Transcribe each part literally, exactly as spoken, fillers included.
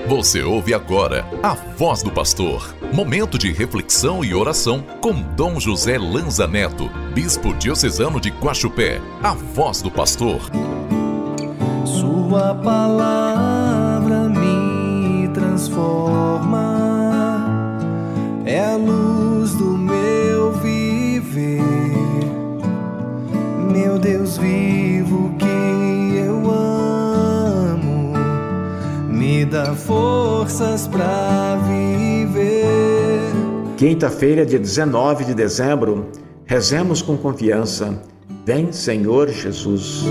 Você ouve agora a Voz do Pastor. Momento de reflexão e oração com Dom José Lanza Neto, Bispo Diocesano de Guaxupé. A Voz do Pastor. Sua palavra me transforma, é a luz do meu viver. Meu Deus vivo que eu amo, me dá forças pra viver. Quinta-feira, dia dezenove de dezembro, rezemos com confiança. Vem, Senhor Jesus.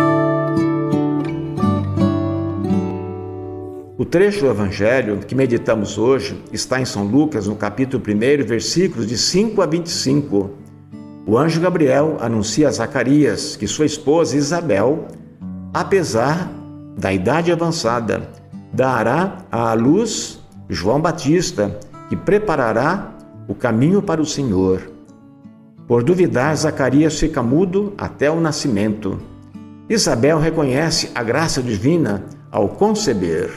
O trecho do Evangelho que meditamos hoje está em São Lucas, no capítulo primeiro, versículos de cinco a vinte e cinco. O anjo Gabriel anuncia a Zacarias que sua esposa Isabel, apesar da idade avançada, dará à luz João Batista, que preparará o caminho para o Senhor. Por duvidar, Zacarias fica mudo até o nascimento. Isabel reconhece a graça divina ao conceber.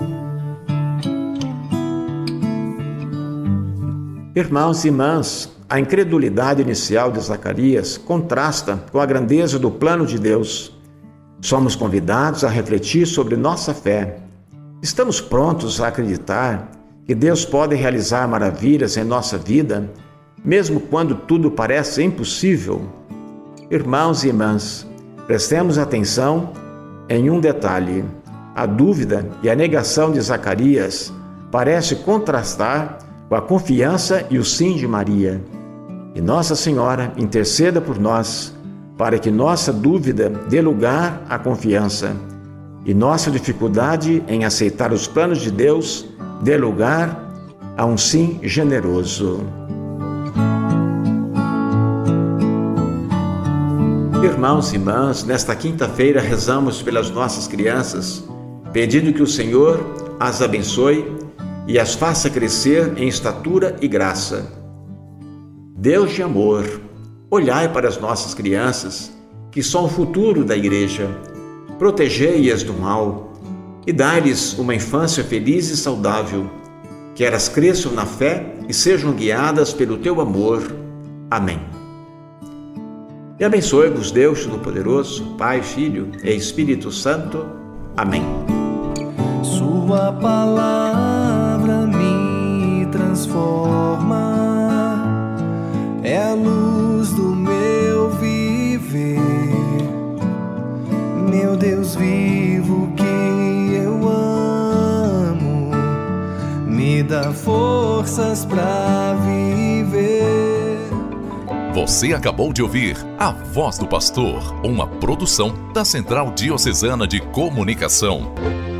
Irmãos e irmãs, a incredulidade inicial de Zacarias contrasta com a grandeza do plano de Deus. Somos convidados a refletir sobre nossa fé. Estamos prontos a acreditar que Deus pode realizar maravilhas em nossa vida, mesmo quando tudo parece impossível? Irmãos e irmãs, prestemos atenção em um detalhe. A dúvida e a negação de Zacarias parece contrastar com a confiança e o sim de Maria. E Nossa Senhora interceda por nós, para que nossa dúvida dê lugar à confiança, e nossa dificuldade em aceitar os planos de Deus dê lugar a um sim generoso. Irmãos e irmãs, nesta quinta-feira rezamos pelas nossas crianças, pedindo que o Senhor as abençoe e as faça crescer em estatura e graça. Deus de amor, olhai para as nossas crianças, que são o futuro da Igreja. Protegei-as do mal e dai-lhes uma infância feliz e saudável, que elas cresçam na fé e sejam guiadas pelo teu amor. Amém. E abençoe-vos Deus Todo-Poderoso, Pai, Filho e Espírito Santo. Amém. Sua palavra me transforma, é a luz do meu viver. Meu Deus vivo que eu amo, me dá forças pra viver. Você acabou de ouvir A Voz do Pastor, uma produção da Central Diocesana de Comunicação.